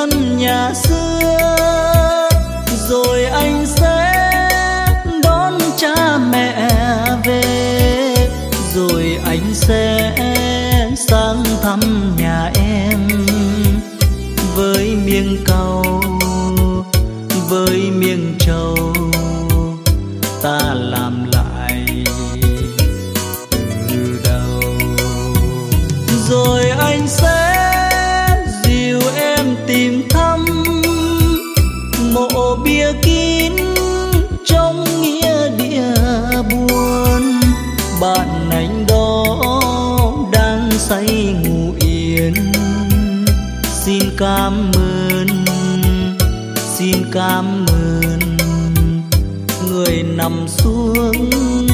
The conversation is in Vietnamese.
căn nhà xưa, rồi anh sẽ đón cha mẹ về, rồi anh sẽ sang thăm nhà em. Với miếng cau, với miếng trầu, ta làm lại từ đầu. Rồi anh sẽ dìu em tìm thăm mộ bia kín trong nghĩa địa buồn. Bạn anh đó đang say ngủ yên, xin cảm ơn, xin cảm ơn người nằm xuống